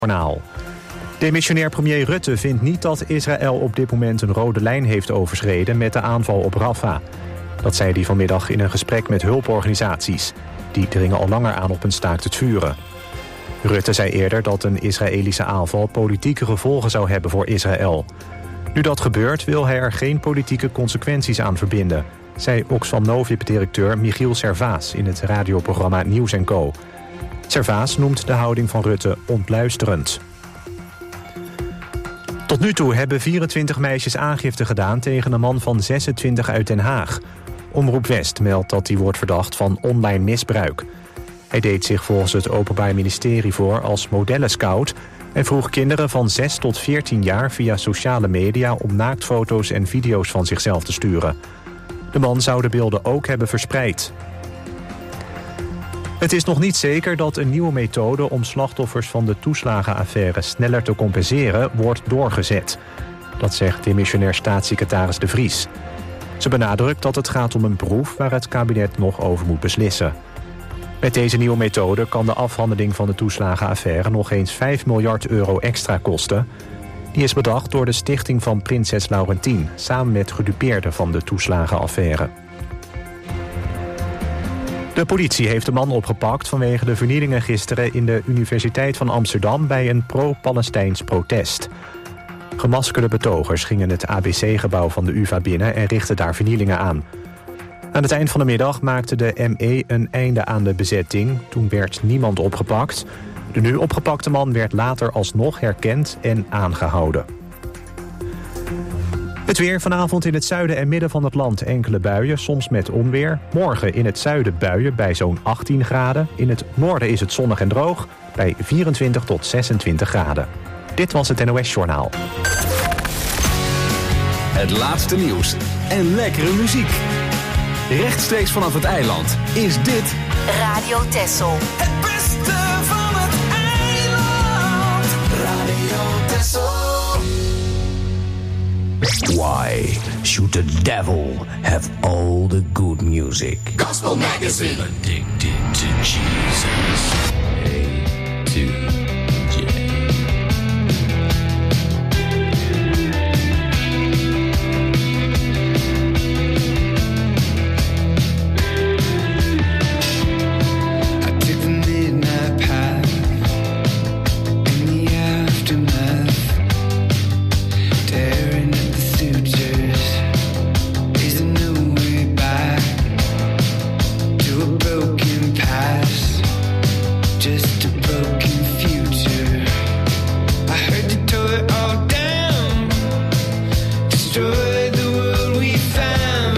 Journaal. Demissionair premier Rutte vindt niet dat Israël op dit moment een rode lijn heeft overschreden met de aanval op Rafah. Dat zei hij vanmiddag in een gesprek met hulporganisaties. Die dringen al langer aan op een staakt het vuren. Rutte zei eerder dat een Israëlische aanval politieke gevolgen zou hebben voor Israël. Nu dat gebeurt wil hij er geen politieke consequenties aan verbinden, zei Oxfam Novib-directeur Michiel Servaas in het radioprogramma Nieuws & Co. Servaas noemt de houding van Rutte ontluisterend. Tot nu toe hebben 24 meisjes aangifte gedaan tegen een man van 26 uit Den Haag. Omroep West meldt dat hij wordt verdacht van online misbruik. Hij deed zich volgens het Openbaar Ministerie voor als modellenscout en vroeg kinderen van 6 tot 14 jaar via sociale media om naaktfoto's en video's van zichzelf te sturen. De man zou de beelden ook hebben verspreid. Het is nog niet zeker dat een nieuwe methode om slachtoffers van de toeslagenaffaire sneller te compenseren wordt doorgezet. Dat zegt demissionair staatssecretaris De Vries. Ze benadrukt dat het gaat om een proef waar het kabinet nog over moet beslissen. Met deze nieuwe methode kan de afhandeling van de toeslagenaffaire nog eens 5 miljard euro extra kosten. Die is bedacht door de stichting van prinses Laurentien, samen met gedupeerden van de toeslagenaffaire. De politie heeft de man opgepakt vanwege de vernielingen gisteren in de Universiteit van Amsterdam bij een pro-Palestijns protest. Gemaskerde betogers gingen het ABC-gebouw van de UvA binnen en richtten daar vernielingen aan. Aan het eind van de middag maakte de ME een einde aan de bezetting. Toen werd niemand opgepakt. De nu opgepakte man werd later alsnog herkend en aangehouden. Het weer vanavond in het zuiden en midden van het land enkele buien, soms met onweer. Morgen in het zuiden buien bij zo'n 18 graden. In het noorden is het zonnig en droog bij 24 tot 26 graden. Dit was het NOS Journaal. Het laatste nieuws en lekkere muziek. Rechtstreeks vanaf het eiland is dit Radio Texel. Het beste van het eiland. Radio Texel. Why should the devil have all the good music? Gospel Magazine. Addicted to Jesus. A to J. I took the midnight path in the aftermath, tearing at the sutures. Is there no way back to a broken past? Just a broken future. I heard you tore it all down, destroyed the world we found.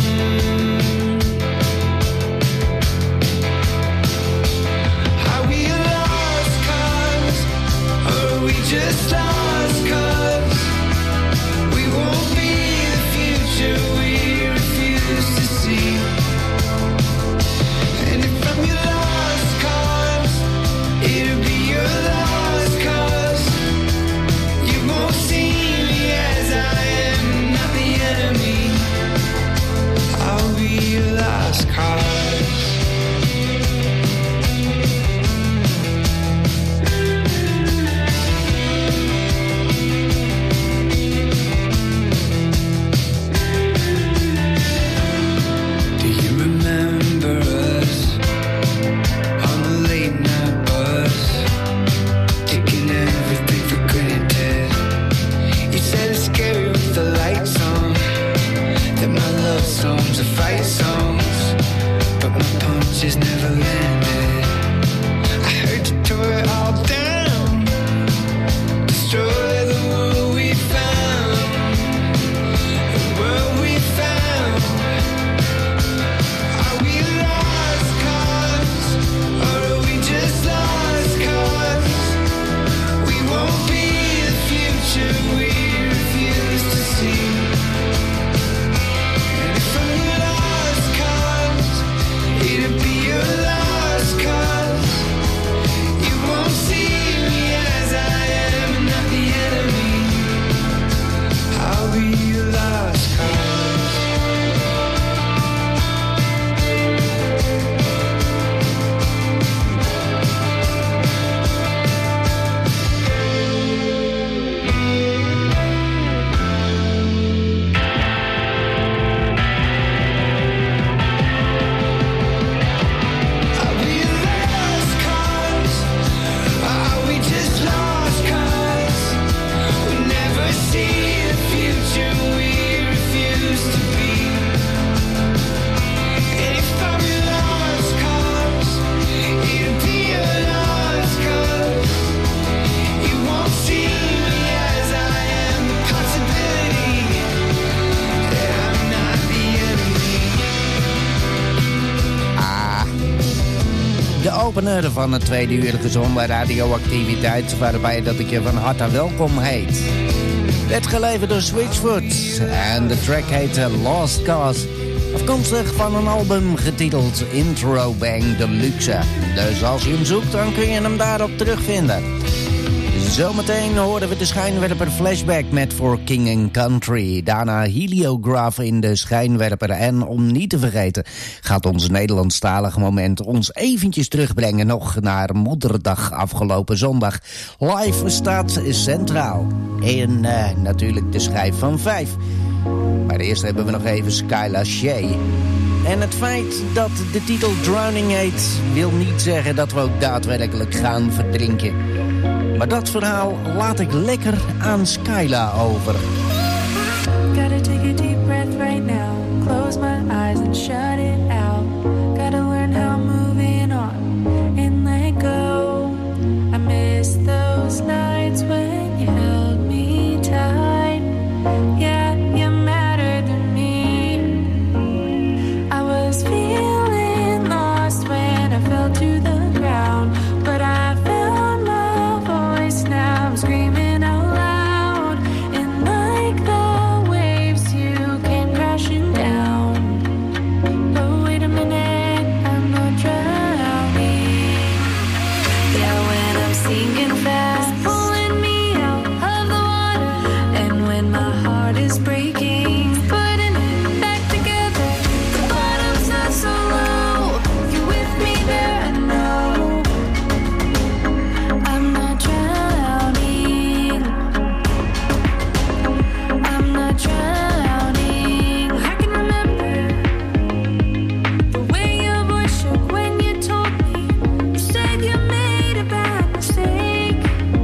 Are we a lost cause, or are we just lost cause? We won't be the future we refuse to see. And if I'm your lost cause, it'll be your lost cause. You won't see me as I am, not the enemy. I'll be your lost cause. opener van het tweede uur gezond bij Radioactiviteit, waarbij dat ik je van harte welkom heet. Werd geleverd door Switchfoot en de track heet Lost Cause. Afkomstig van een album getiteld Intro Bang Deluxe. Dus als je hem zoekt, dan kun je hem daarop terugvinden. Zometeen horen we de schijnwerper Flashback met For King and Country. Daarna Heliograph in de schijnwerper. En om niet te vergeten gaat ons Nederlandstalige moment ons eventjes terugbrengen nog naar Modderdag afgelopen zondag. Live staat centraal. En natuurlijk de schijf van 5. Maar eerst hebben we nog even Skylar Shea. En het feit dat de titel Drowning heet wil niet zeggen dat we ook daadwerkelijk gaan verdrinken. Maar dat verhaal laat ik lekker aan Skyla over. Gotta take a deep breath right now. Close my eyes and shut it out. Gotta learn how moving on and let go. I miss those nights when you held me tight. Yeah, you mattered to me. I was feeling lost when I fell to the ground. But I found my voice now. I'm screaming out loud. And like the waves, you came crashing down. But wait a minute, I'm not drowning. Yeah, when I'm sinking fast, pulling me out of the water. And when my heart is breaking, putting it back together. The bottom's not so low. You with me there, I know. I'm not drowning. I'm not drowning. I can remember the way your voice shook when you told me. You said you made a bad mistake.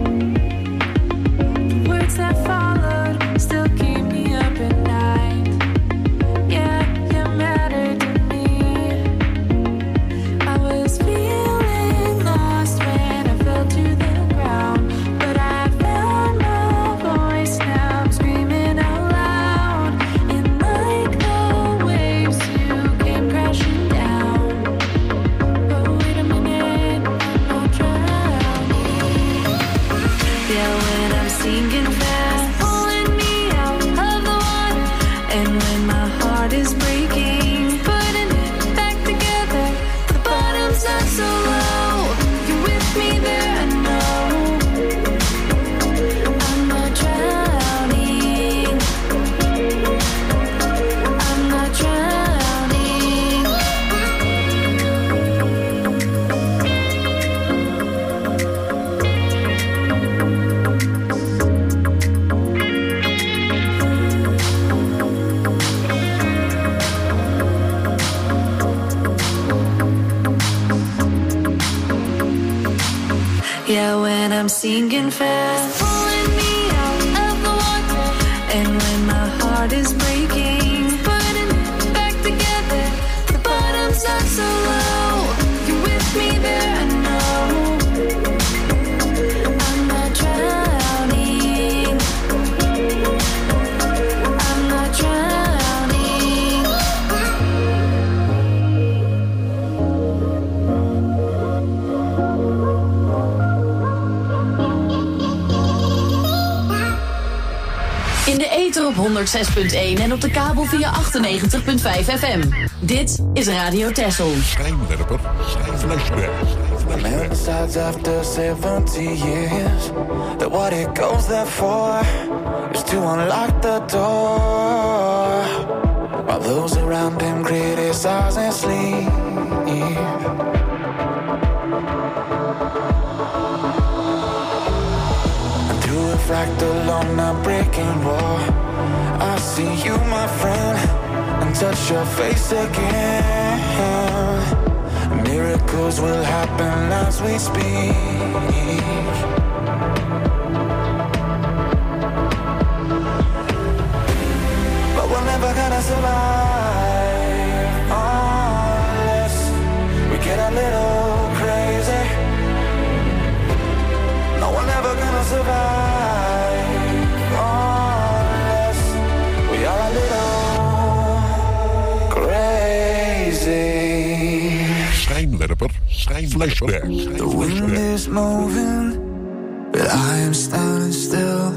The words that followed still keep me up at night. Yeah, you mattered to me. I was feeling lost when I fell to the ground. But I found my voice now. I'm screaming out loud. And like the waves, you came crashing down. But wait a minute, I'm not drowning. Yeah, when I'm sinking fast, pulling me out of the water. And when my heart is breaking, putting it back together. The bottom's not so low. You're with me there, I know. I'm not drowning. I'm not drowning. Yeah, when I'm sinking fast, pulling me out of the water. And when my heart is breaking, putting it back together. The bottom's not so low. You're with me there, I know. I'm not drowning. I'm not drowning. In de ether op 106.1 en op de kabel via 98.5 FM. Dit is Radio Texel. Schijnwerper, flashback. A man decides after 70 years that what it goes there for is to unlock the door, while those around him criticize and sleep. And through a fractal on a breaking wall, I see you, my friend, and touch your face again. Miracles will happen as we speak. But we're never gonna survive unless we get a little crazy. No, we're never gonna survive unless we are a little crazy. Schijnwerper, Flashback. The wind is moving, but I am standing still.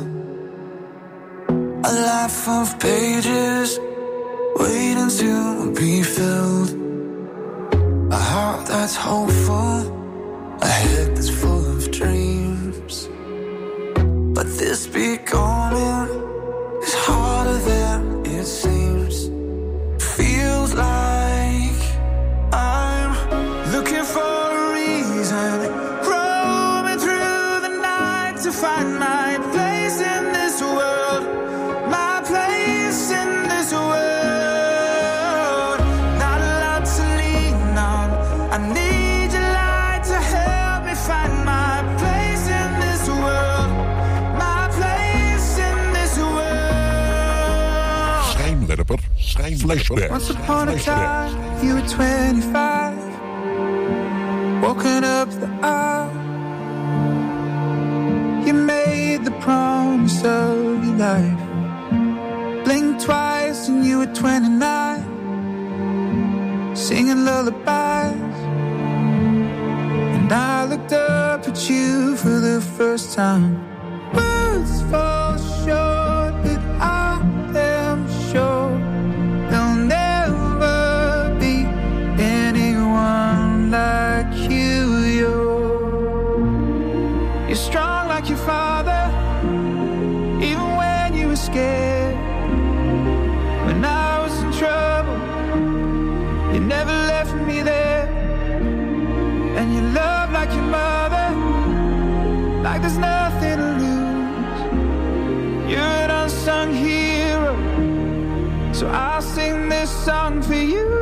A life of pages waiting to be filled. A heart that's hopeful, a head that's full of dreams. But this becoming is harder than it seems. Feels like I'm looking for a reason, roaming through the night to find my place in this world, my place in this world. Not a lot to lean on, I need your light to help me find my place in this world, my place in this world. Schijnwerper. Flashback. Once upon a time, you were 25, walking up the aisle. You made the promise of your life. Blinked twice and you were 29, singing lullabies. And I looked up at you for the first time. Words fall short, but I am sure there'll never be anyone like you. You're strong like your father, even when you were scared. When I was in trouble, you never left me there. And you love like your mother, like there's nothing to lose. You're an unsung hero, so I'll sing this song for you.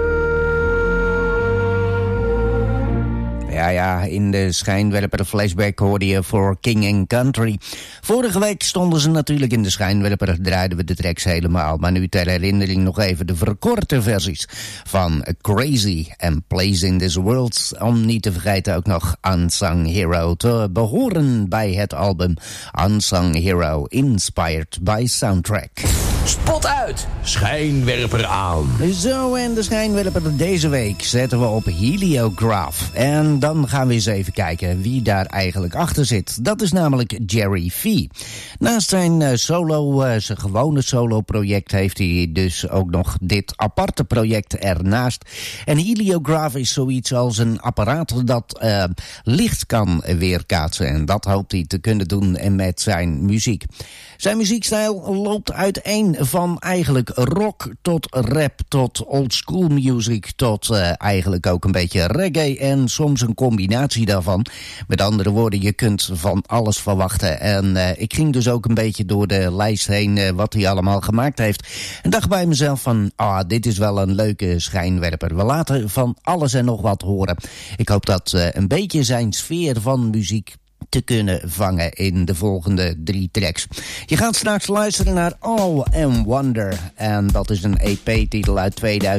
Ja, in de schijnwerper flashback hoorde je voor King and Country. Vorige week stonden ze natuurlijk in de schijnwerper, draaiden we de tracks helemaal. Maar nu ter herinnering nog even de verkorte versies van Crazy en Place in This World. Om niet te vergeten ook nog Unsung Hero te behoren bij het album Unsung Hero, Inspired by Soundtrack. Spot uit, schijnwerper aan. Zo, en de schijnwerper deze week zetten we op Heliograph. En dan gaan we eens even kijken wie daar eigenlijk achter zit. Dat is namelijk Jerry V. Naast zijn zijn gewone solo-project heeft hij dus ook nog dit aparte project ernaast. En Heliograph is zoiets als een apparaat dat licht kan weerkaatsen. En dat hoopt hij te kunnen doen met zijn muziek. Zijn muziekstijl loopt uiteen van eigenlijk rock tot rap tot old school music tot eigenlijk ook een beetje reggae en soms een combinatie daarvan. Met andere woorden, je kunt van alles verwachten. En ik ging dus ook een beetje door de lijst heen wat hij allemaal gemaakt heeft. En dacht bij mezelf van, dit is wel een leuke schijnwerper. We laten van alles en nog wat horen. Ik hoop dat een beetje zijn sfeer van muziek te kunnen vangen in de volgende 3 tracks. Je gaat straks luisteren naar All and Wonder. En dat is een EP-titel uit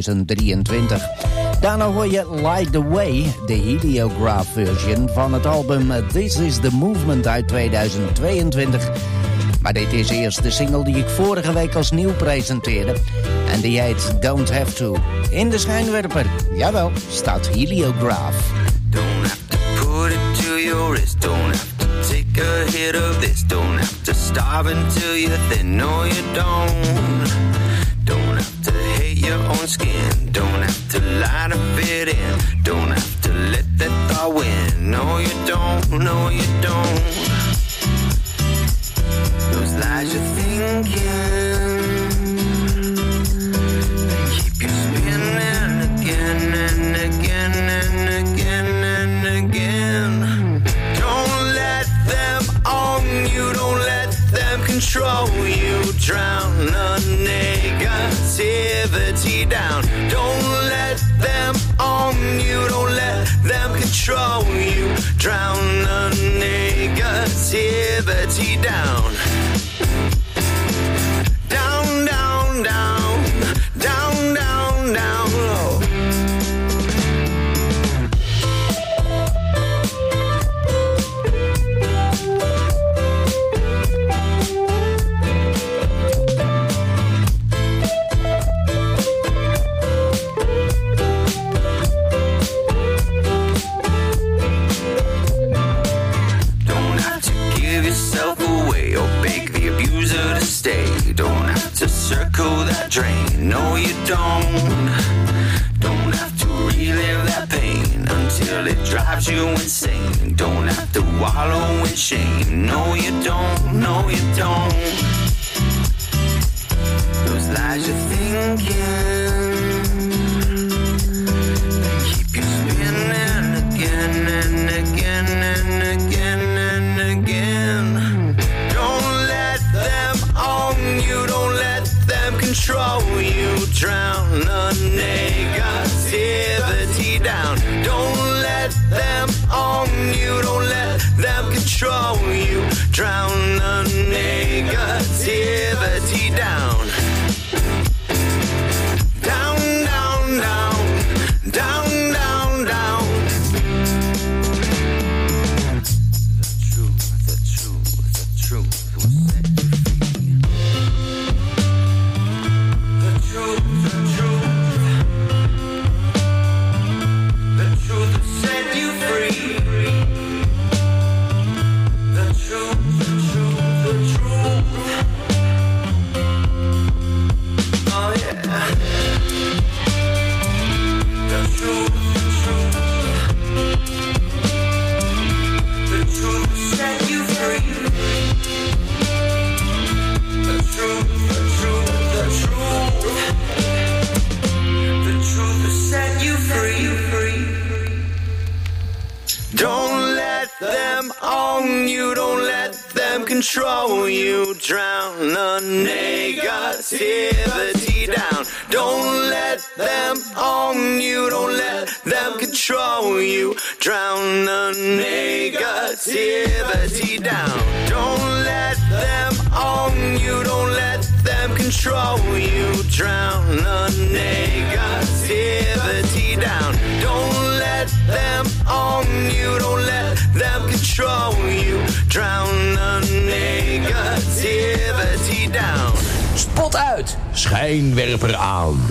2023. Daarna hoor je Light the Way, de Heliograph version van het album This is the Movement uit 2022. Maar dit is eerst de single die ik vorige week als nieuw presenteerde. En die heet Don't Have To. In de schijnwerper, jawel, staat Heliograph. Don't have to put it to your wrist. Don't have to take a hit of this. Don't have to starve until you're thin. No, you don't. Don't have to hate your own skin. Don't have to lie to fit in. Don't have to let that thought win. No, you don't. No, you don't. Those lies you're thinking keep you spinning again and again and again and again. Don't let them own you. Don't let them control you. Drown the negativity down. Don't let them own you. Don't let them control you. Drown the negativity down. Down, down, down. Down, down, down low. wallow in shame. No, you don't, no, you don't. Those lies you're thinking, they keep you spinning again and again and again and again. Don't let them own you, don't let them control you. Drown the negativity down. Don't let them own you, don't let them control you. Drown the negativity down. Down, down, down, down, down, down. The truth will set you free. The truth will set you free. The truth. Oh yeah. The truth. The truth will set you free. The truth. The truth will set you free. Don't let them own you, don't let them control you. Drown the negativity down. Don't let them own you, don't let them control you. Drown the negativity down. Don't let them own you, don't let them control you. Drown the negativity down. Don't let them own you, don't let them control you. Drown the negativity down. Spot uit, schijnwerper aan.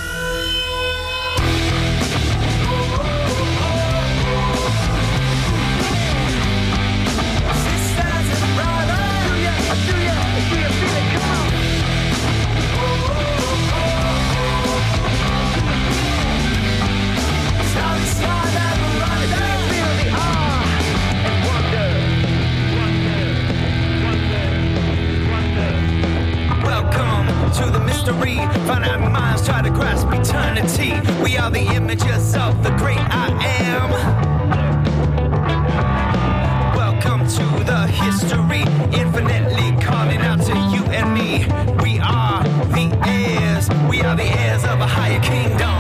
To the mystery, finite minds try to grasp eternity. We are the images of the great I am. Welcome to the history, infinitely calling out to you and me. We are the heirs of a higher kingdom.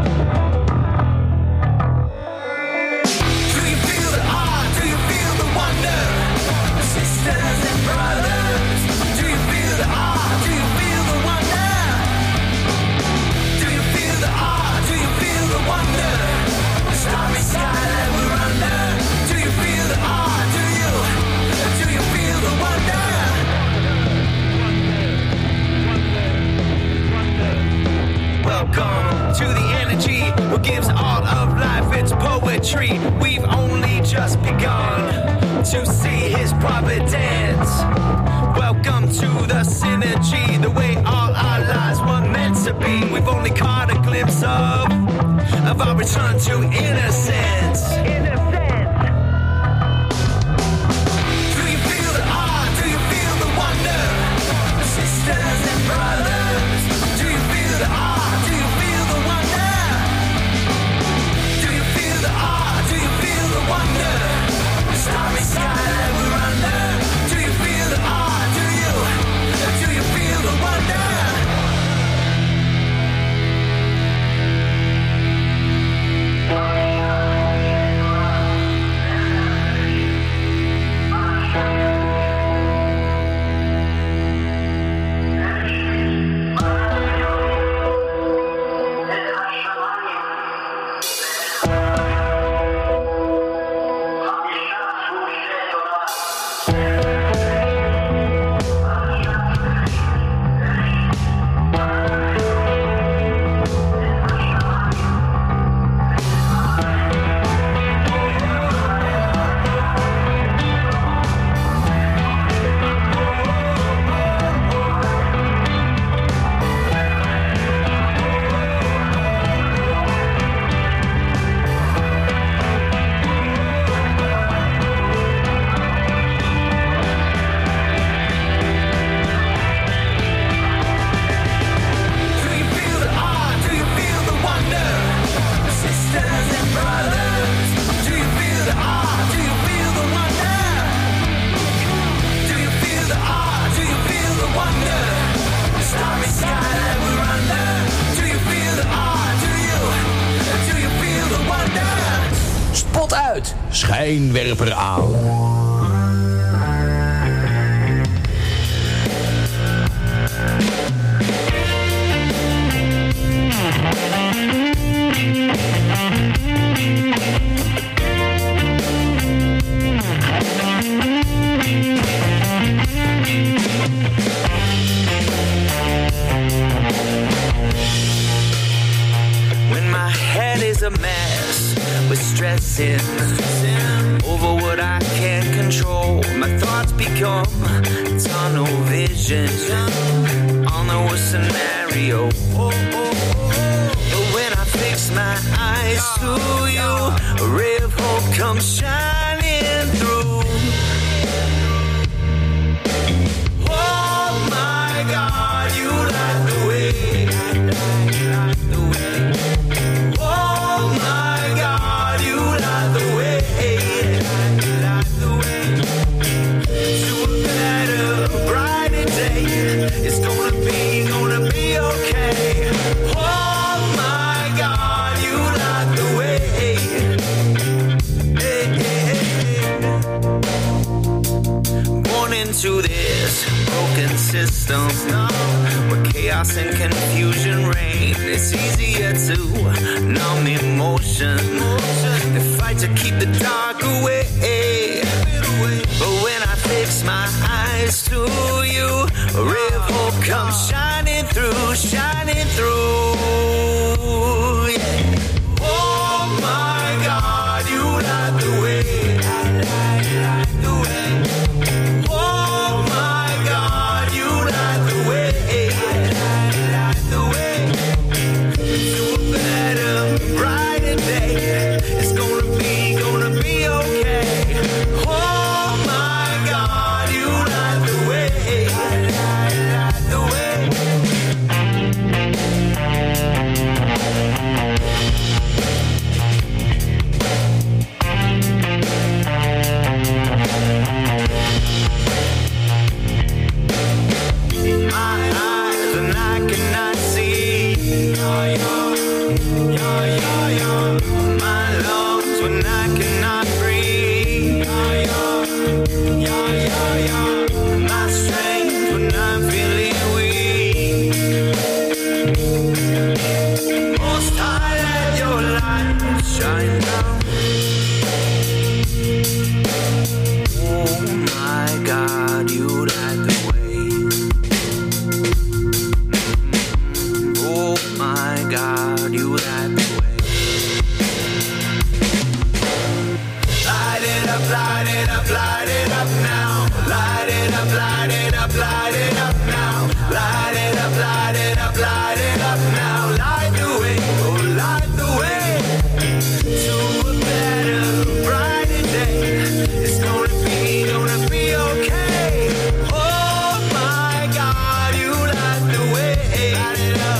Do you feel the awe? Do you feel the wonder? Sisters and brothers, do you feel the awe? Do you feel the wonder? Do you feel the awe? Do you feel the wonder? The starry sky that we're under. Do you feel the awe? Do you feel the wonder? Welcome to the energy, what gives all of life its poetry. We've only just begun to see his providence. Welcome to the synergy, the way all our lives were meant to be. We've only caught a glimpse of our return to innocence. Do you feel the awe? Do you feel the wonder? Sisters and brothers, do you feel the awe? Do you feel the wonder? Do you feel the awe? Do you feel the wonder? The starry sky that we're under. Do you feel the awe? Do you feel the wonder? schijnwerper aan. A mess with stressing over what I can't control. My thoughts become tunnel vision on the worst scenario. But when I fix my eyes to you, a ray of hope comes shining through. Oh my God, you light the way. It's gonna be okay. Oh my God, you light the way. Hey, hey, hey. Born into this broken system where chaos and confusion reign. It's easier to numb emotion and fight to keep the dark away. But when I fix my eyes to you, a ray of hope comes shining through, shining through. Yeah. Oh my God, you light the way. Light the way. Oh my God, you light the way. Light the way. To a better, brighter day. It's gonna be okay. Oh my God, you light the way. Light the way. My eyes and I cannot see. My lungs when I cannot breathe. My strength when I'm feeling weak. Most high, let your light shine down. Oh my God, you light the way. Oh my God, you light the way. Light it up, light it up, light it up now. Light it up, light it up, light it up now. Light it up, light it up, light it up now. Light the way, oh light the way to a better, brighter day. It's gonna be okay. Oh my God, you light the way. Light it up.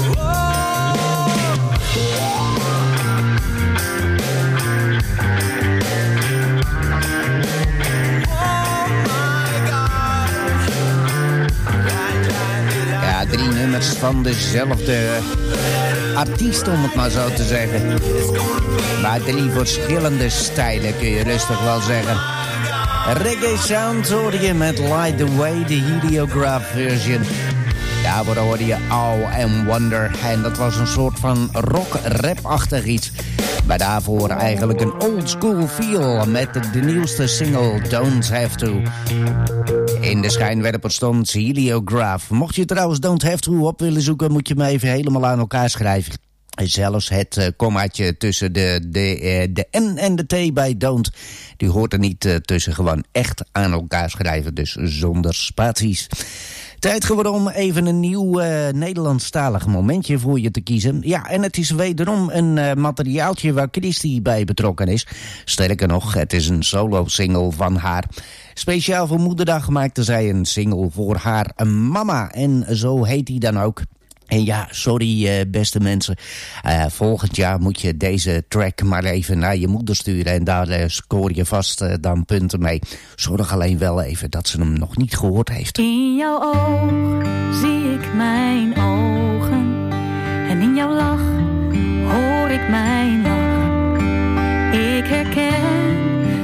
Ja, 3 nummers van dezelfde artiest, om het maar zo te zeggen. Maar 3 verschillende stijlen, kun je rustig wel zeggen. Reggae Sound hoorde je met Light the Way, de Heliograph version. Daarvoor hoorde je Awe and Wonder. En dat was een soort van rock-rap-achtig iets. Maar daarvoor eigenlijk een old school feel met de nieuwste single Don't Have To. In de schijnwerper stond Heliograph. Mocht je trouwens Don't Have To op willen zoeken, moet je me even helemaal aan elkaar schrijven. Zelfs het kommaatje tussen de N en de T bij Don't, die hoort er niet tussen. Gewoon echt aan elkaar schrijven, dus zonder spaties. Tijd geworden om even een nieuw Nederlandstalig momentje voor je te kiezen. Ja, en het is wederom een materiaaltje waar Christy bij betrokken is. Sterker nog, het is een solo-single van haar. Speciaal voor Moederdag maakte zij een single voor haar mama. En zo heet die dan ook. En ja, sorry beste mensen. Volgend jaar moet je deze track maar even naar je moeder sturen. En daar scoor je vast dan punten mee. Zorg alleen wel even dat ze hem nog niet gehoord heeft. In jouw oog zie ik mijn ogen. En in jouw lach hoor ik mijn lach. Ik herken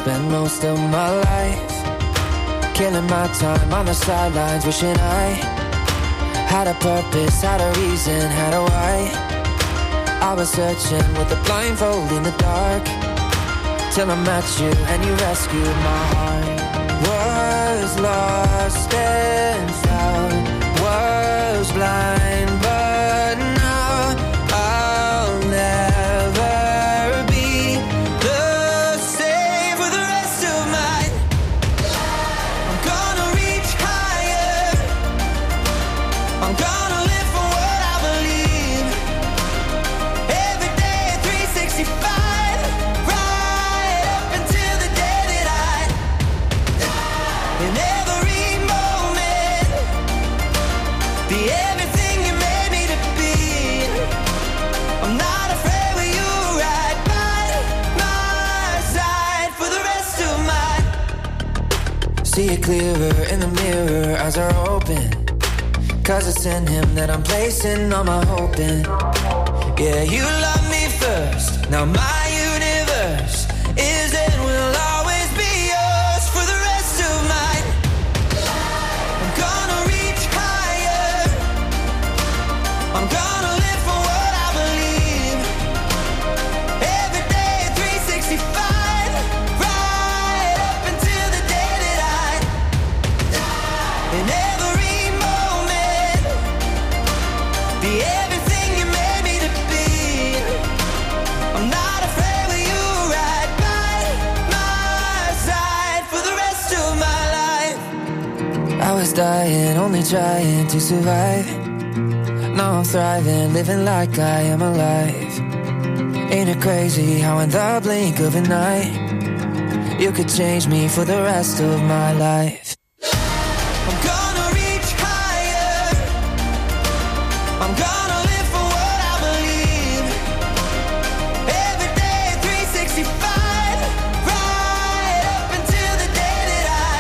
spend most of my life killing my time on the sidelines, wishing I had a purpose, had a reason, had a why. I was searching with a blindfold in the dark till I met you and you rescued my heart. Was lost and found, was blind, but now I'll never be the same for the rest of my. I'm gonna reach higher, I'm gonna live for what I believe. Every day at 365, right up until the day that I. In every moment, be everything you made me to be. I'm not afraid with you right by my side for the rest of my. See it clearer in the mirror as I open, 'cause it's in him that I'm placing all my hope in. Yeah, you love me first, now my universe is and will always be yours for the rest of my. I'm gonna reach higher, I'm gonna live for what I believe. Every day at 365, right up until the day that I. In every moment, be everything you made me to be. I'm not afraid with you right by my side for the rest of my life. I was dying, only trying to survive. Now I'm thriving, living like I am alive. Ain't it crazy how in the blink of an eye you could change me for the rest of my life. I'm gonna reach higher, I'm gonna live for what I believe. Every day at 365, right up until the day that I.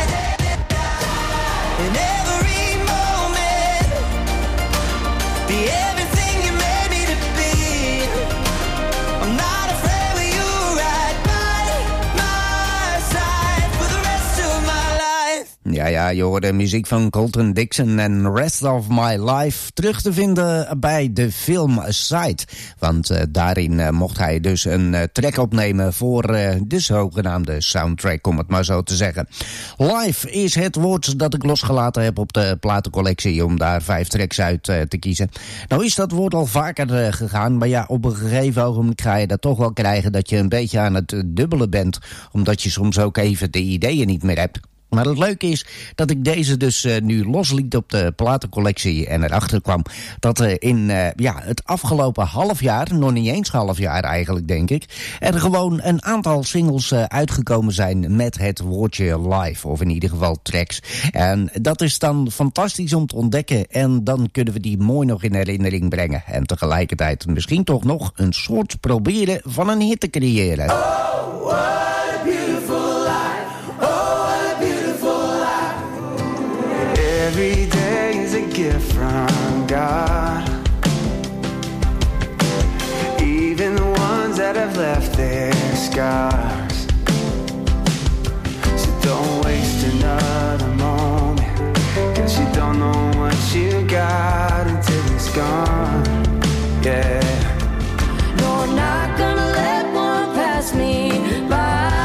In every moment, be everything you made me to be. I'm not afraid with you right by my side for the rest of my life. Ja, je hoorde muziek van Colton Dixon en Rest of My Life terug te vinden bij de film Sight. Want daarin mocht hij dus een track opnemen voor de zogenaamde soundtrack, om het maar zo te zeggen. Live is het woord dat ik losgelaten heb op de platencollectie om daar 5 tracks uit te kiezen. Nou is dat woord al vaker gegaan, maar ja, op een gegeven ogenblik ga je dat toch wel krijgen dat je een beetje aan het dubbelen bent, omdat je soms ook even de ideeën niet meer hebt. Maar het leuke is dat ik deze dus nu losliet op de platencollectie en erachter kwam dat in het afgelopen half jaar, nog niet eens half jaar eigenlijk denk ik, er gewoon een aantal singles uitgekomen zijn met het woordje live, of in ieder geval tracks. En dat is dan fantastisch om te ontdekken en dan kunnen we die mooi nog in herinnering brengen en tegelijkertijd misschien toch nog een soort proberen van een hit te creëren. Oh, what a beautiful life. Every day is a gift from God. Even the ones that have left their scars. So don't waste another moment, 'cause you don't know what you got until it's gone. Yeah. No, I'm not gonna let one pass me by.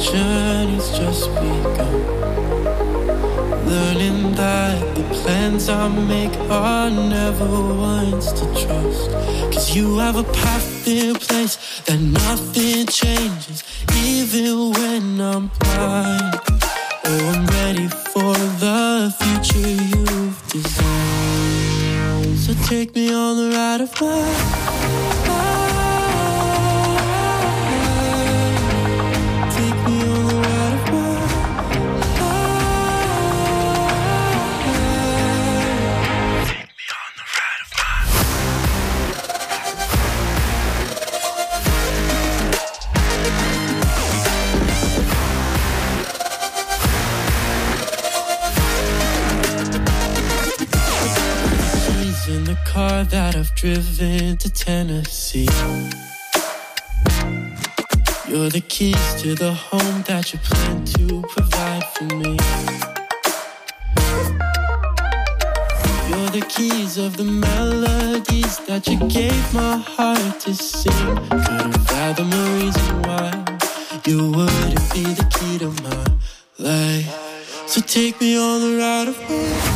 journey's just begun. Learning that the plans I make are never ones to trust. 'Cause you have a path in place that nothing changes, even when I'm blind. Oh, I'm ready for the future you've designed. So take me on the ride of my life. Take me on the ride of my life. Take me on the ride of my in the car that I've driven to Tennessee. You're the keys to the home that you plan to provide for me. You're the keys of the melodies that you gave my heart to sing. Couldn't fathom a reason why you wouldn't be the key to my life. So take me on the ride of my life.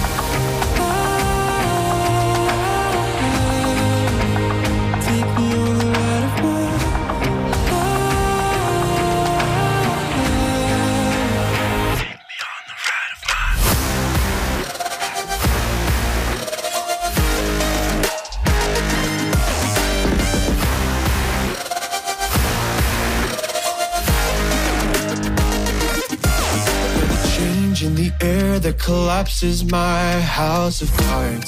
Air that collapses my house of cards.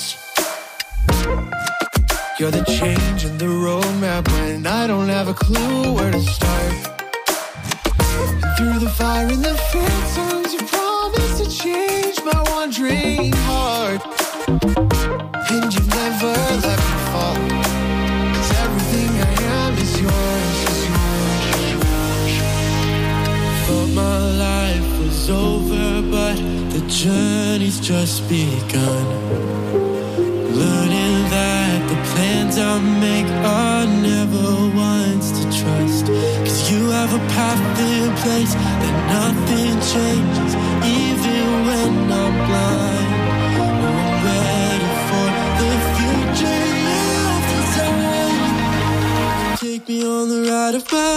You're the change in the roadmap when I don't have a clue where to start. And through the fire and the phantoms, you promised to change my wandering heart. And you've never let me fall, 'cause everything I am is yours, is yours. Thought my life was over, but the journey's just begun. Learning that the plans I make are never ones to trust. 'Cause you have a path in place that nothing changes, even when I'm blind. Oh, I'm ready for the future you've designed. Take me on the ride of my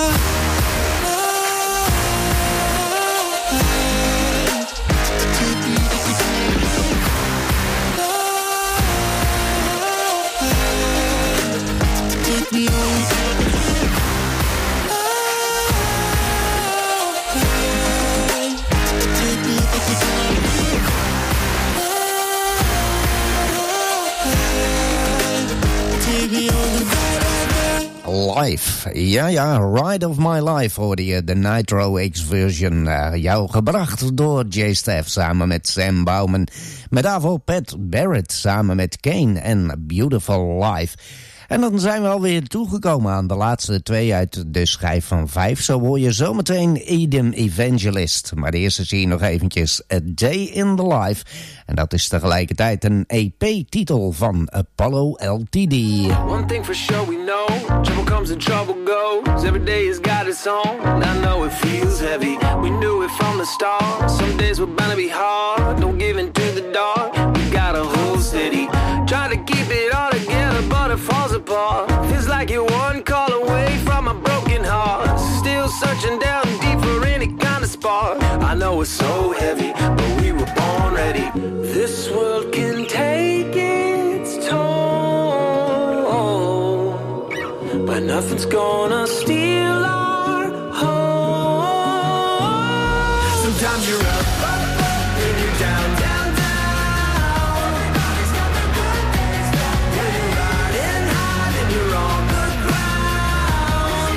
Life. Ja, Ride of My Life hoorde je, de Nitro X-version. Jou gebracht door Jay Staff samen met Sam Bauman. Met daarvoor Pat Barrett samen met Kane en Beautiful Life. En dan zijn we alweer toegekomen aan de laatste 2 uit de schijf van 5. Zo hoor je zometeen Eden Evangelist. Maar eerst is hier nog eventjes A Day in the Life. En dat is tegelijkertijd een EP-titel van Apollo LTD. One thing for sure we know, trouble comes and trouble goes. Every day has got its own, and I know it feels heavy. We knew it from the start. Some days were bound to be hard, don't give in to the dark. We gotta hold steady, try to keep it all together, but it falls apart. Feels like you're one call away from a broken heart. Still searching down deep for any kind of spark. I know it's so heavy, but we were born ready. This world can take its toll, but nothing's gonna steal our home. Sometimes you're up, then you're down, down, down. Everybody's got their good days, when you're riding high, then you're on the ground.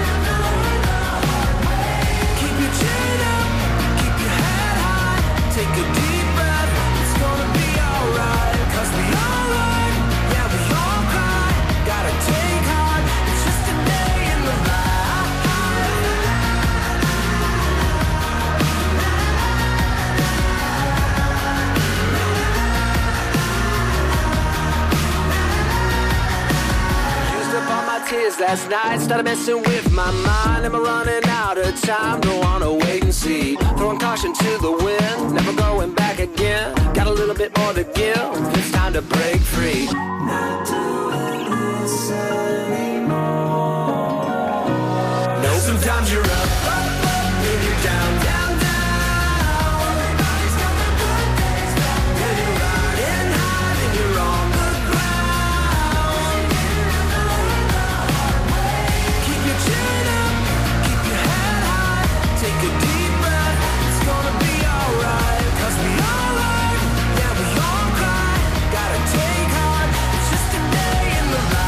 Keep your chin up, keep your head high, take a deep breath, it's gonna be alright. 'Cause we all run, yeah we all cry, gotta take heart, it's just a day in the life. Used up all my tears last night, started messing with my mind. Am I running out of time? Don't wanna waste straight. Not doing this anymore. No, sometimes you're up, then you're down, down, down. Everybody's got their good days, bad days. When you're riding high, then you're on the ground. Keep your chin up, keep your head high. Take a deep breath, it's gonna be alright. 'Cause we all learn, yeah, we all cry. Gotta take heart, it's just a day in the life.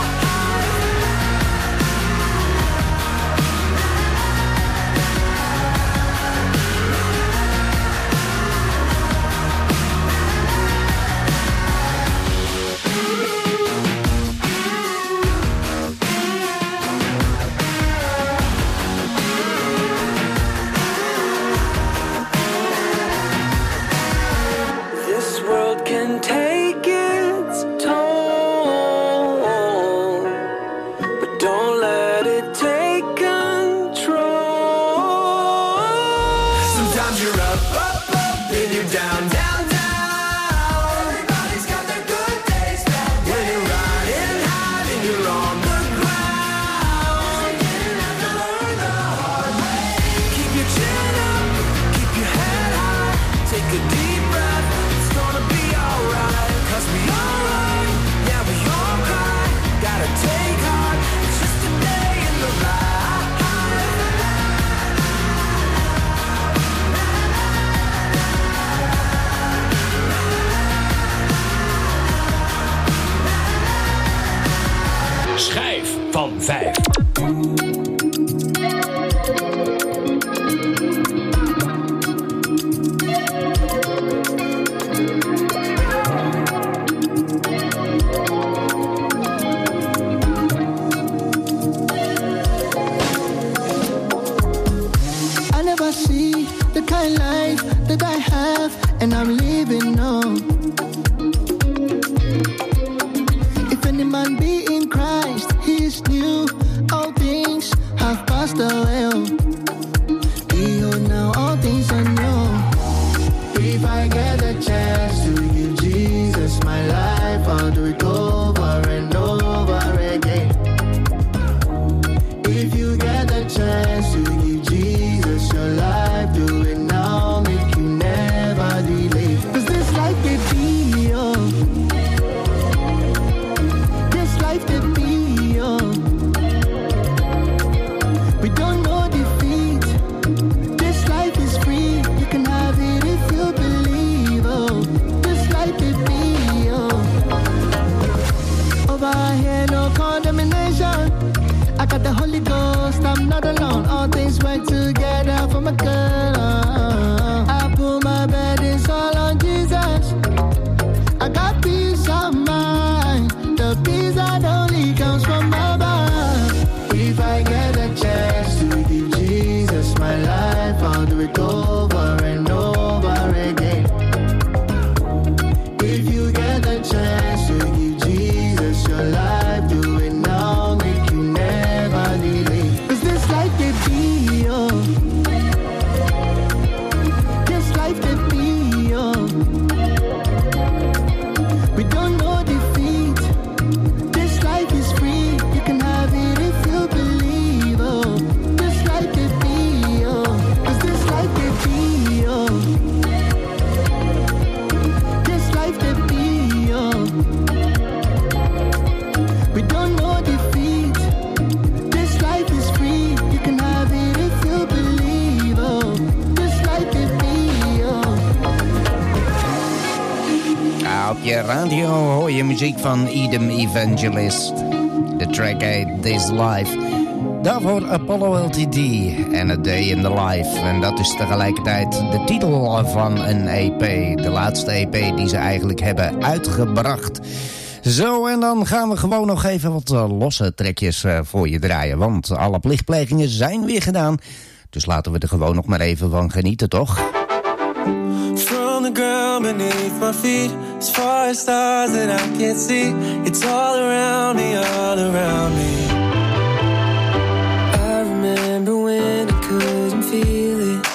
This world can take its toll, but don't let it take control. Sometimes you're up, then you're down, down, down. Everybody's got their good days, bad days. When you're riding high, then you're on the ground. You have to learn the hard way. Keep your chin up, keep your head high. Take a deep breath, it's gonna be alright. 'Cause we all learn, yeah, we all cry. Gotta take heart, it's just a day in the life. Schijf van 5. I never see the kind life that I have, and I'm living on. If any man be in Christ, he is new. All things have passed away. Behold, now all things are new. If I get a chance to give Jesus my life, I'll do it over and over again. If you get a chance to give Jesus your life, do it now, make you never delay. 'Cause this life they be, oh. This life they be, oh. We don't know defeat. This life is free. You can have it if you believe, oh. This life they be, oh. Over here, no condemnation. I got the Holy Ghost, I'm not alone. All things work together for my good. I put my burdens all on Jesus. I got peace of mind. The peace that only comes from above. If I get a chance to give Jesus my life, I'll do it over and over again. If you get a chance to give Jesus your life, do it now, make you never delay. 'Cause this life they be, oh. This life they be, oh. We don't know defeat. This life is free. You can have it if you believe, oh. This life they be, oh. 'Cause this life they be, oh. This life they be, oh. We don't know defeat. This life is free. You can have it if you believe, oh. This life they be, oh. Op je radio hoor je muziek van Idem Evangelist. De track heet This Life. Daarvoor Apollo LTD en A Day in the Life. En dat is tegelijkertijd de titel van een EP. De laatste EP die ze eigenlijk hebben uitgebracht. Zo, en dan gaan we gewoon nog even wat losse trekjes voor je draaien. Want alle plichtplegingen zijn weer gedaan. Dus laten we er gewoon nog maar even van genieten, toch? From the ground beneath my feet, as far as stars that I can't see, it's all around me, all around me. I remember when I couldn't feel it,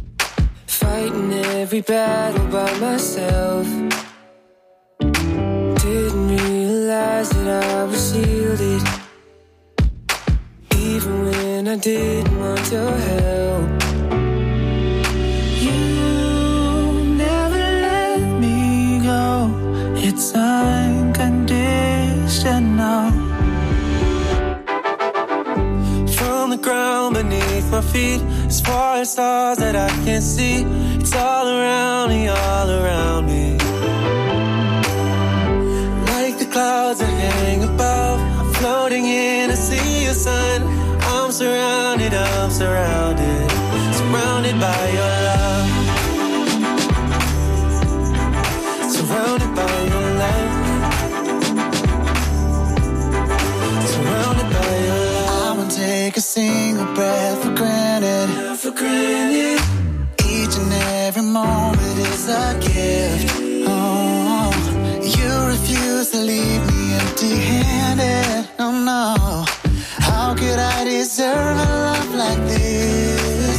fighting every battle by myself. that I was shielded, even when I didn't want your help. You never let me go. It's unconditional. From the ground beneath my feet, as far as stars that I can't see, it's all around me, all around me. Like the clouds that hang above, I'm floating in a sea of sun. I'm surrounded, surrounded by your love. Surrounded by your love. Surrounded by your love. I won't take a single breath for granted. Each and every moment is a gift. Oh, you refuse to leave me empty-handed. No, no. How could I deserve a love like this?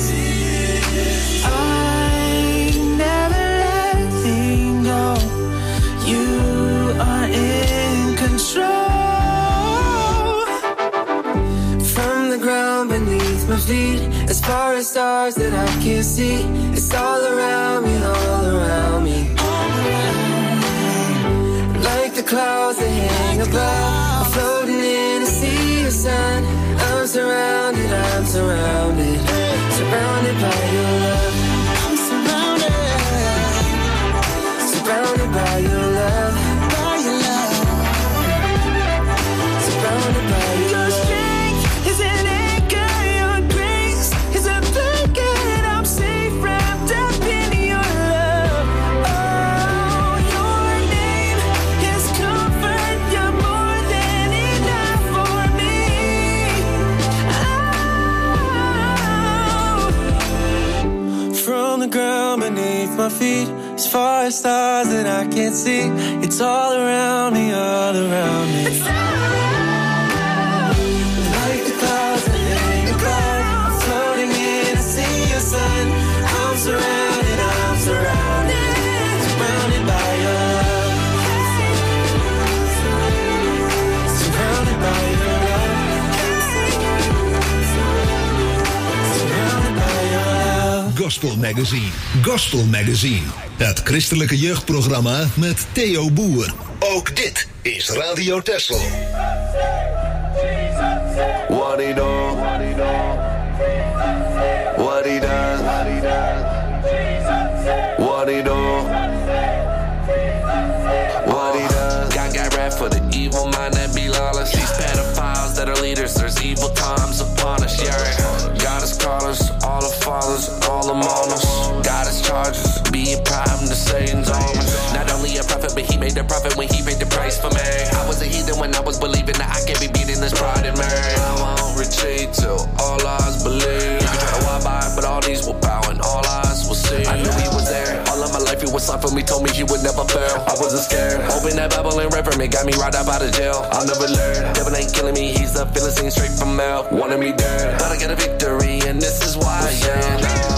I never letting go. You are in control. From the ground beneath my feet, as far as stars that I can't see, it's all around me, all around me. Like the clouds that hang above, I'm floating in a sea of sun. I'm surrounded, surrounded by your love. I'm surrounded by your love, surrounded by your love. Your strength is an anchor, your grace is a blanket. I'm safe wrapped up in your love. Oh, your name is comfort. You're more than enough for me. From the ground beneath my feet, as far as stars that I can't see, it's all around me, all around me. Like the clouds that hang above, I'm floating in a sea of sun. I'm surrounded, surrounded by your love. Surrounded by your love. Surrounded by your love. Gospel Magazine. Het christelijke jeugdprogramma met Theo Boer. Ook dit is Radio Texel. What he do? What he does? What he do? What he does? Got rap for the evil mind that be lawless. These pedophiles that are leaders, there's evil times upon us, yeah. God is callers, all the fathers, all the mourners. God is charges, being prime to Satan's armor. Not only a prophet, but he made the prophet when he paid the price for me. I was a heathen when I was believing that I can't be beating this pride in me. I won't retreat till all eyes believe. You can try to walk by, but all these will bow and all eyes will see. I knew he was there. All of my life he was for me, told me he would never fail. I wasn't scared. Open that Bible and read from it, got me right up out of jail. I'll never learn. Devil ain't killing me, he's the Philistine straight from hell. Wanted me dead, but I get a victory, and this is why, yeah.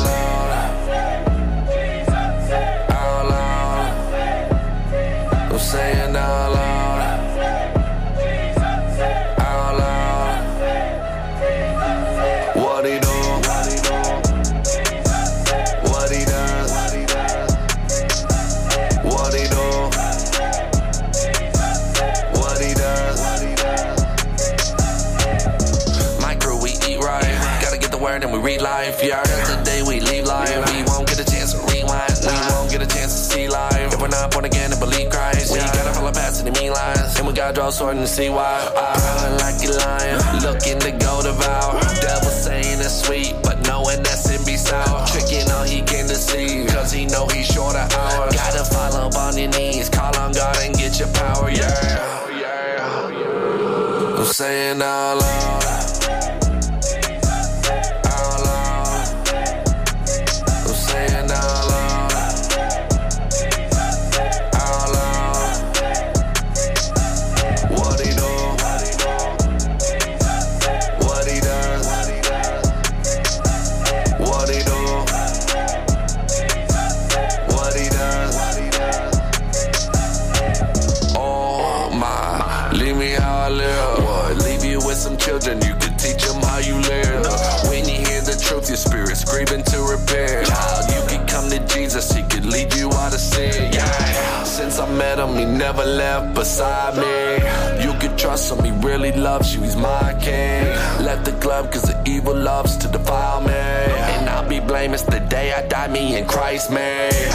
I'm saying out loud, out loud. What he do? What he does? What he do? What he does? My crew, we eat right. Gotta get the word and we read life. Yeah, that's the day we leave life. We won't get a chance to rewind. We won't get a chance to see life. If we're not born again and believe Christ, we gotta follow past any mean lines. And we gotta draw a sword and see why. Prowling like a lion, looking to go devour. Devil saying it's sweet, but knowing that's in be sour. Tricking all he can deceive, cause he know he's short of hours. Gotta fall up on your knees, call on God and get your power, yeah. I'm saying out loud. children, you can teach them how you live. When you hear the truth, your spirit's craving to repair. Child, you can come to Jesus, he could lead you out of sin. Yeah. Since I met him, he never left beside me. You can trust him, he really loves you, he's my king. Left the club cause the evil loves to defile me. And I'll be blameless the day I die, me in Christ made.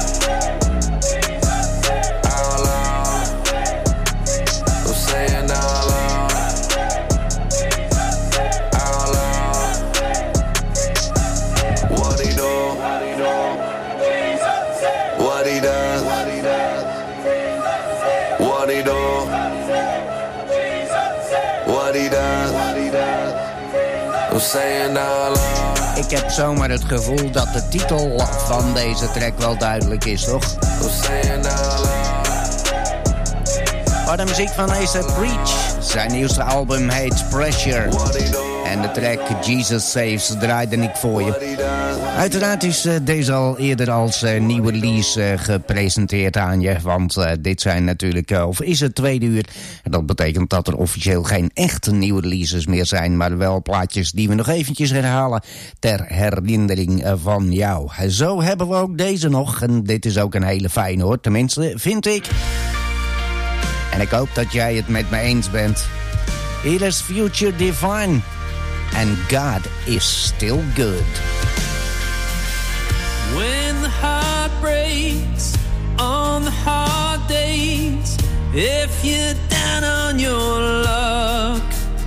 Ik heb zomaar het gevoel dat de titel van deze track wel duidelijk is, toch? Maar de muziek van A$AP Preach. Zijn nieuwste album heet Pressure. En de track Jesus Saves draaide ik voor je. Uiteraard is deze al eerder als nieuwe release gepresenteerd aan je. Want dit zijn natuurlijk, of is het tweede uur. En dat betekent dat er officieel geen echte nieuwe releases meer zijn. Maar wel plaatjes die we nog eventjes herhalen ter herinnering van jou. Zo hebben we ook deze nog. En dit is ook een hele fijne hoor. Tenminste, vind ik. En ik hoop dat jij het met me eens bent. Hier is Future Divine. And God is still good. When the heart breaks on the hard days, if you're down on your luck,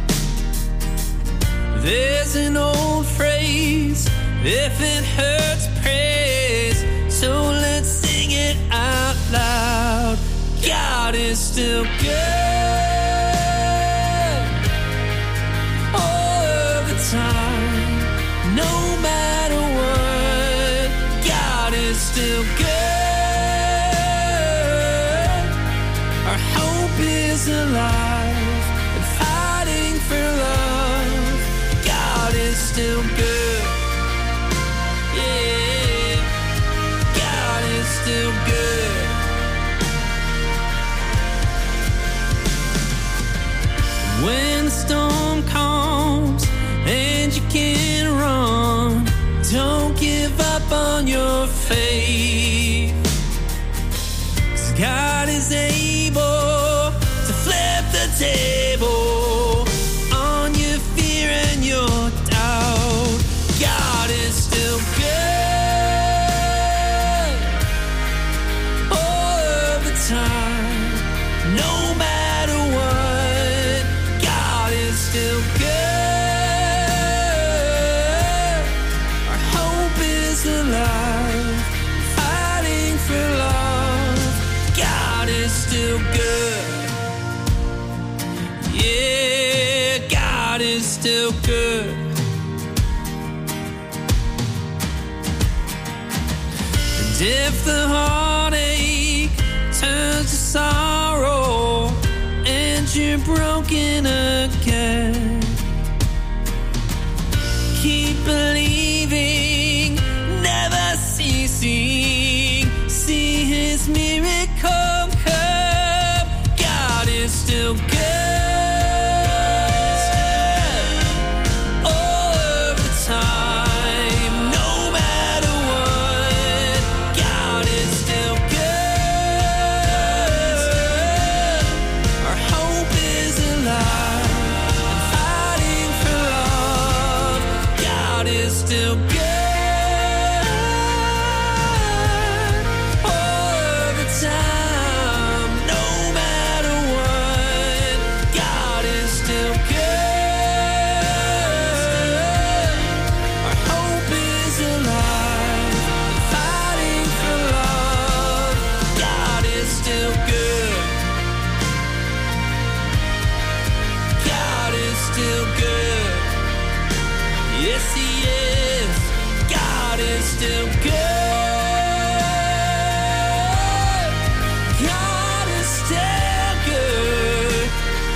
there's an old phrase, if it hurts, praise. So let's sing it out loud. God is still good. Time, no matter what, God is still good. Our hope is alive and fighting for love. God is still good. Yeah, God is still good. When the storm comes and you can't run, don't give up on your faith. 'Cause God is able to flip the table on your fear and your doubt. God is still good all of the time, no matter what. God is still good. Alive, fighting for love. God is still good. Yeah, God is still good. And if the heartache turns to sorrow and you're broken again, keep believing, never ceasing, see his miracle come. God is still good. All of the time, no matter what, God is still good. Our hope is alive and fighting for love. God is still good. Still good. God is still good.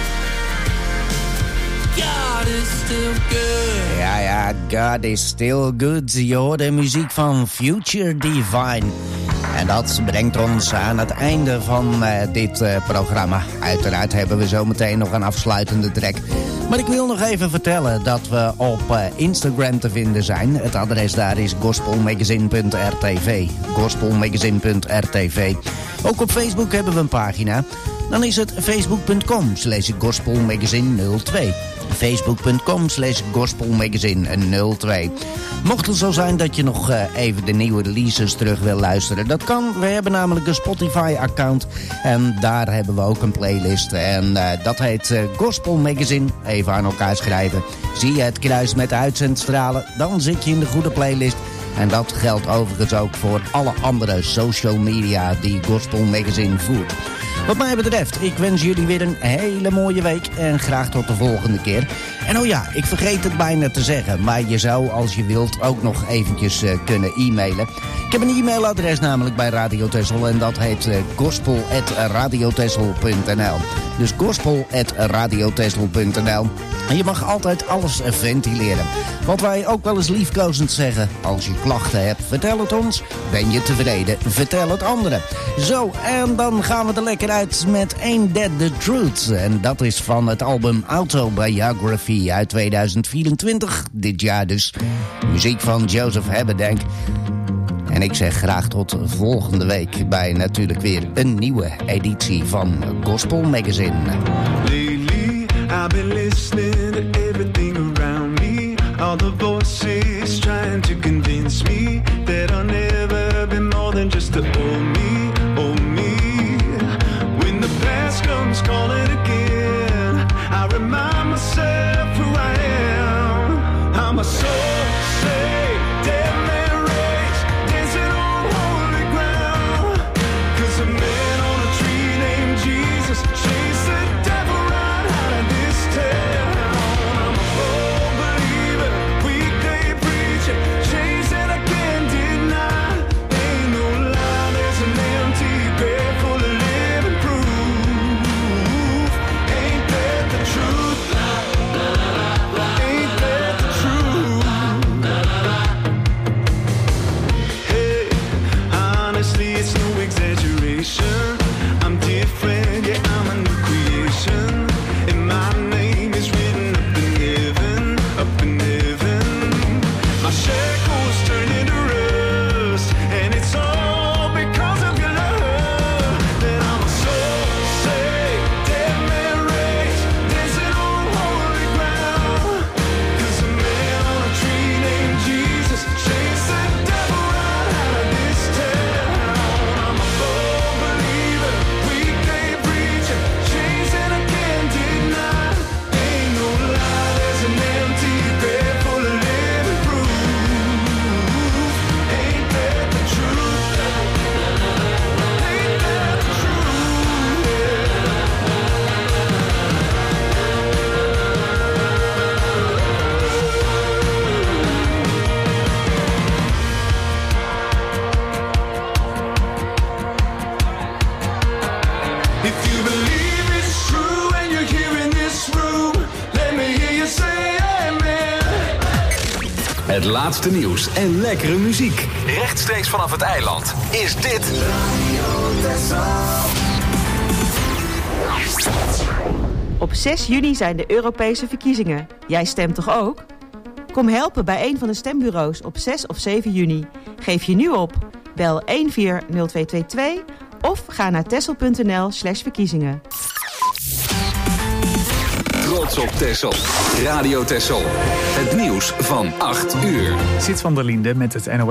God is still good. Ja, God is still good. Je hoort de muziek van Future Divine. En dat brengt ons aan het einde van dit programma. Uiteraard hebben we zometeen nog een afsluitende track. Maar ik wil nog even vertellen dat we op Instagram te vinden zijn. Het adres daar is gospelmagazine.rtv. Gospelmagazine.rtv. Ook op Facebook hebben we een pagina. Dan is het facebook.com/gospelmagazine02. Facebook.com/gospelmagazine02. Mocht het zo zijn dat je nog even de nieuwe releases terug wil luisteren, dat kan. We hebben namelijk een Spotify-account en daar hebben we ook een playlist. En dat heet Gospel Magazine. Even aan elkaar schrijven. Zie je het kruis met de uitzendstralen, dan zit je in de goede playlist. En dat geldt overigens ook voor alle andere social media die Gospel Magazine voert. Wat mij betreft, ik wens jullie weer een hele mooie week en graag tot de volgende keer. En oh ja, ik vergeet het bijna te zeggen, maar je zou als je wilt ook nog eventjes kunnen e-mailen. Ik heb een e-mailadres namelijk bij Radio Texel en dat heet gospel@radiotexel.nl. Dus gospel@radiotexel.nl. En je mag altijd alles ventileren. Wat wij ook wel eens liefkozend zeggen, als je klachten hebt, vertel het ons. Ben je tevreden, vertel het anderen. Zo, en dan gaan we er lekker uit met Ain't That The Truth. En dat is van het album Autobiography uit 2024, dit jaar dus. Muziek van Joseph Haberdank. En ik zeg graag tot volgende week bij natuurlijk weer een nieuwe editie van Gospel Magazine. I've been listening to everything around me. All the voices trying to convince me that I'll never be more than just an old me, old me. When the past comes calling again, I remind myself who I am. I'm a soul saved, dead man raised, dancing on holy ground. 'Cause a man on a tree named Jesus chased the devil right out of this town. I'm a bold believer, weekday preacher, chasing I can't deny. Ain't no lie, there's an empty grave full of living proof. Ain't that the truth? Ain't that the truth? Hey, honestly, it's no exaggeration. I'm different, yeah, I'm a new creation. And my name is written up in heaven, up in heaven. My shackles turn into rust, and it's all because of your love. That I'm a soul saved, dead man raised, dancing on holy ground. 'Cause a man on a tree named Jesus chased the devil right out of this town. I'm a bold believer, weekday preacher, chasing I can't deny. Ain't no lie, there's an empty grave full of living proof. Ain't that the truth? Ain't that the truth? If you believe it's true and you're here in this room, let me hear you say amen. Het laatste nieuws en lekkere muziek. Rechtstreeks vanaf het eiland is dit Op 6 juni zijn de Europese verkiezingen. Jij stemt toch ook? Kom helpen bij een van de stembureaus op 6 of 7 juni. Geef je nu op. Bel 140222 of ga naar texel.nl/verkiezingen. Trots op Texel. Radio Texel. Het nieuws van 8 uur. Zit van der Linde met het NOS.